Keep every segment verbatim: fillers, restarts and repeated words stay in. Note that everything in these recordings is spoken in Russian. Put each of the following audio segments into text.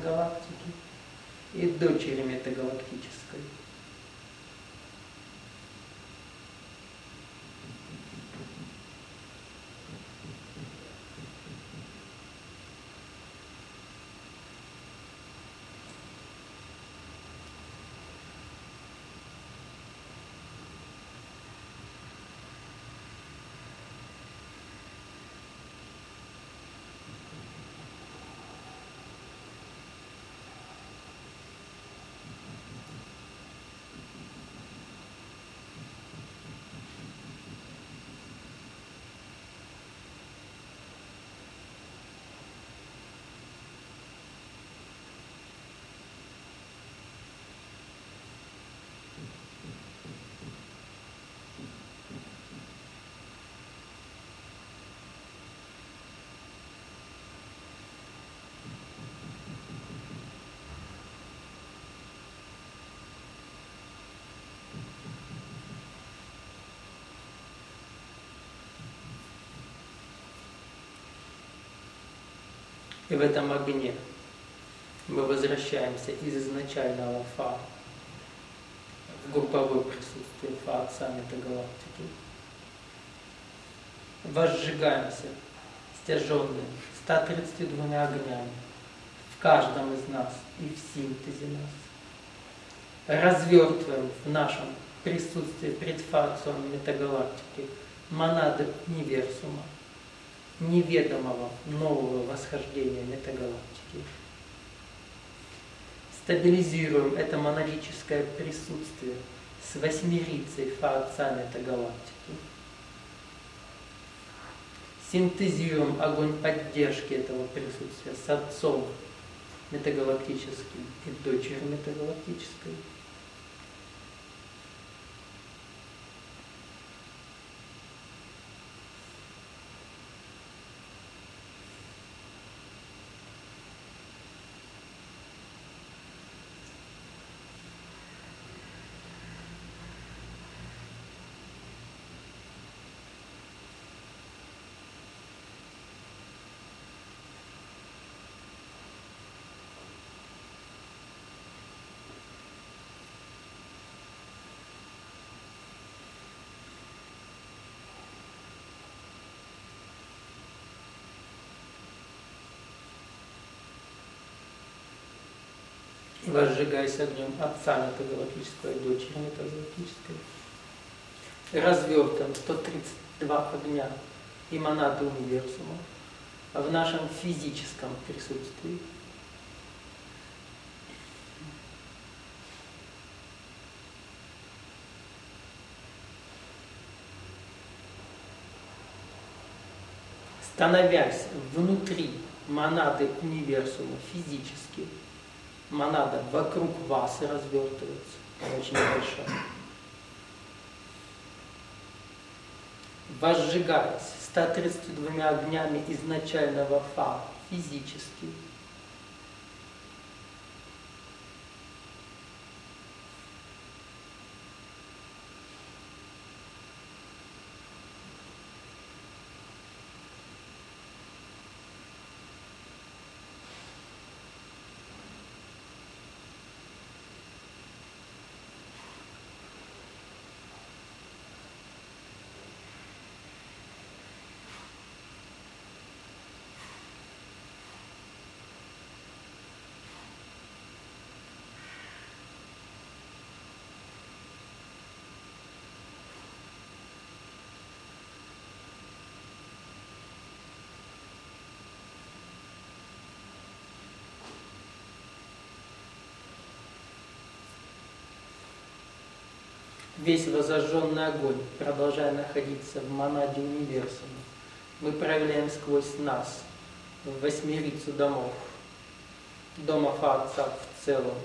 метагалактики и дочери метагалактической. И в этом огне мы возвращаемся из изначального Фа в групповое присутствие Фа Отца Метагалактики. Возжигаемся стяженные ста тридцатью двумя огнями в каждом из нас и в синтезе нас. Развертываем в нашем присутствии пред Фа Отцом Метагалактики монады универсума, неведомого нового восхождения метагалактики. Стабилизируем это монадическое присутствие с восьмерицей Фа Отца Метагалактики. Синтезируем огонь поддержки этого присутствия с Отцом Метагалактическим и дочерью Метагалактической. И возжигаясь огнем Отца Метагалактического и дочери Метагалактической, развертываем сто тридцать два огня и монады универсума в нашем физическом присутствии. Становясь внутри монады универсума физически, монада вокруг вас и развертывается, она очень большая. Возжигаясь ста тридцатью двумя огнями изначального Фа физически, весь возожженный огонь, продолжая находиться в монаде универсума, мы проявляем сквозь нас в восьмерицу домов, дома Фа Отца в целом,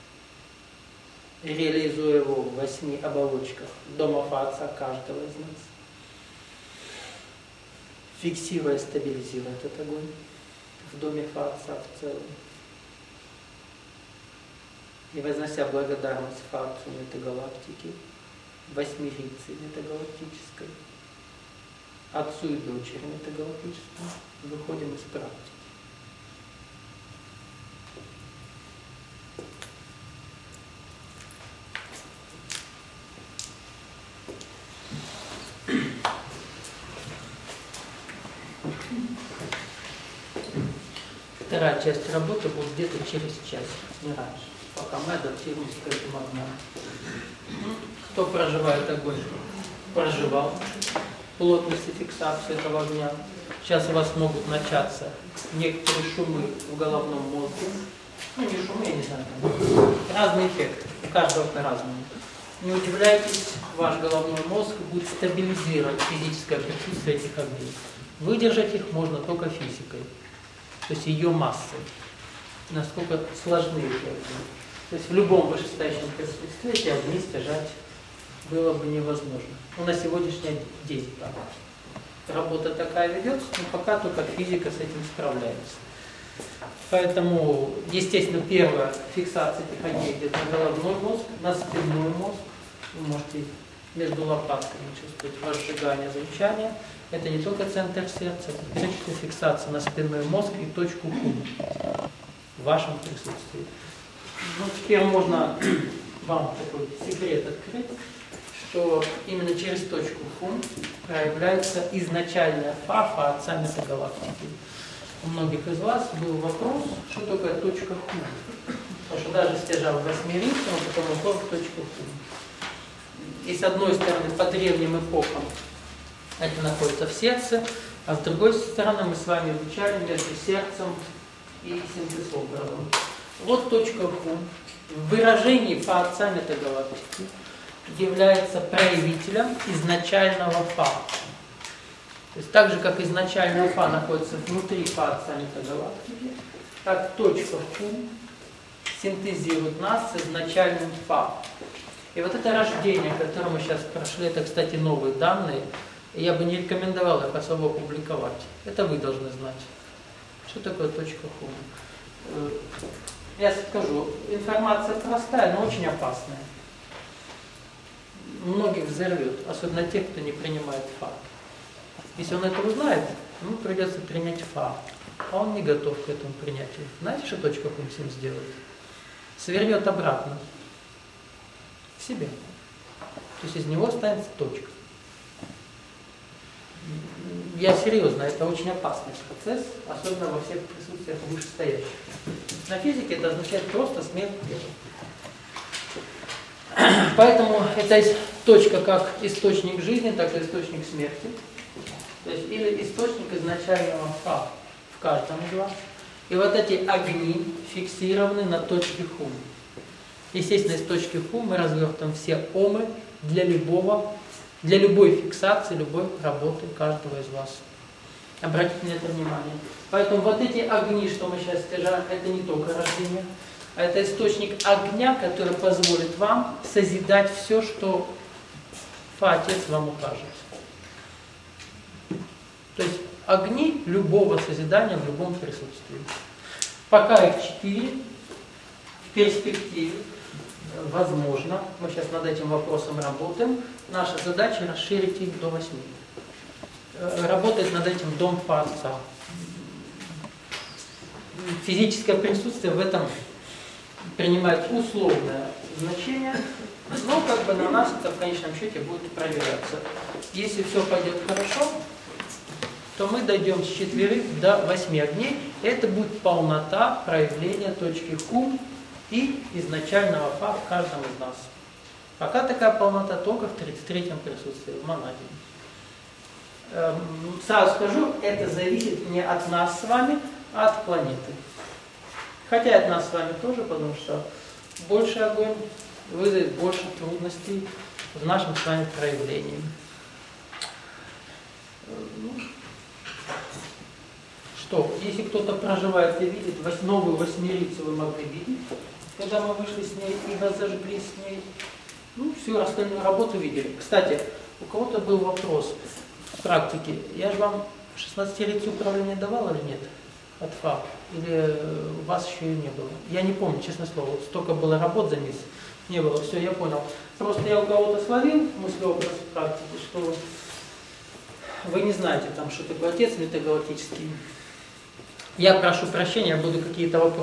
реализуя его в восьми оболочках дома Фа Отца каждого из нас, фиксируя, стабилизируя этот огонь в доме Фа Отца в целом и вознося благодарность Фа Отцу Метагалактики, восьмерице метагалактической, Отцу и дочери метагалактической, выходим из практики. вторая часть работы будет где-то через час, не раньше, пока мы адаптируемся к этим огням. Кто проживает огонь? Проживал плотность и фиксацию этого огня. Сейчас у вас могут начаться некоторые шумы в головном мозге. Ну, не шумы, я не знаю. Разные эффекты. У каждого по-разному. Не удивляйтесь, ваш головной мозг будет стабилизировать физическое присутствие этих огней. Выдержать их можно только физикой, то есть ее массой. Насколько сложны эти огни. То есть в любом вышестоящем присутствии эти огни стяжать было бы невозможно. Ну, на сегодняшний день так. Работа такая ведется, но пока только физика с этим справляется. Поэтому, естественно, первая фиксация этих огней идет на головной мозг, на спинной мозг. Вы можете между лопатками чувствовать разжигание, звучание. Это не только центр сердца, это точка фиксации на спинной мозг и точку хум в вашем присутствии. Ну, теперь можно вам такой секрет открыть, что именно через точку хум проявляется изначальная фа, фа отца метагалактики. У многих из вас был вопрос, что такое точка хум. Потому что даже стяжав восьмерицу, он потом ушел в точку хум. И с одной стороны, по древним эпохам это находится в сердце, а с другой стороны мы с вами изучали между сердцем и синтезообразом. Вот точка хум в выражении фа отца метагалактики является проявителем изначального фа. То есть так же, как изначальная фа находится внутри фа отца метагалактики, так точка хум синтезирует нас с изначальным фа. И вот это рождение, которое мы сейчас прошли, это, кстати, новые данные, и я бы не рекомендовал их особо публиковать. Это вы должны знать. Что такое точка хум? Я скажу, информация простая, но очень опасная. Многих взорвет, особенно тех, кто не принимает фа. Если он это узнает, ему придется принять фа, а он не готов к этому принятию. Знаете, что точка хум с ним сделает? Свернет обратно в себе. То есть из него останется точка. Я серьезно, это очень опасный процесс, особенно во всех присутствиях вышестоящих. На физике это означает просто смерть тела. Поэтому это точка как источник жизни, так и источник смерти. То есть или источник изначального фа в каждом из вас. И вот эти огни фиксированы на точке хум. Естественно, из точки хум мы развертываем все омы для любого, для любой фиксации, любой работы каждого из вас. Обратите на это внимание. Поэтому вот эти огни, что мы сейчас стяжаем, это не только рождение, а это источник огня, который позволит вам созидать все, что Фа Отец вам укажет. То есть огни любого созидания в любом присутствии. Пока их четыре, в перспективе, возможно, мы сейчас над этим вопросом работаем, наша задача расширить их до восьми. Работает над этим дом Фа Отца. Физическое присутствие в этом принимает условное значение, но как бы на нас это в конечном счете будет проверяться. Если все пойдет хорошо, то мы дойдем с четверых до восьми огней. Это будет полнота проявления точки хум и изначального фа в каждом из нас. Пока такая полнота только в тридцать третьем присутствии, в монаде. Сразу скажу, это зависит не от нас с вами, а от планеты. Хотя от нас с вами тоже, потому что больше огонь вызовет больше трудностей в нашем с вами проявлении. Что, если кто-то проживает и видит новую восьмерицу, вы могли видеть, когда мы вышли с ней и разожгли с ней, ну, всю остальную работу видели. Кстати, у кого-то был вопрос в практике, я же вам шестнадцатирицу управления давал или нет? От Фа, или у вас еще ее не было? Я не помню, честное слово, столько было работ за месяц, не было, все, я понял. Просто я у кого-то словил мыслеобраз в практике, что вы не знаете, там, что такое Отец метагалактический. Я прошу прощения, я буду какие-то вопросы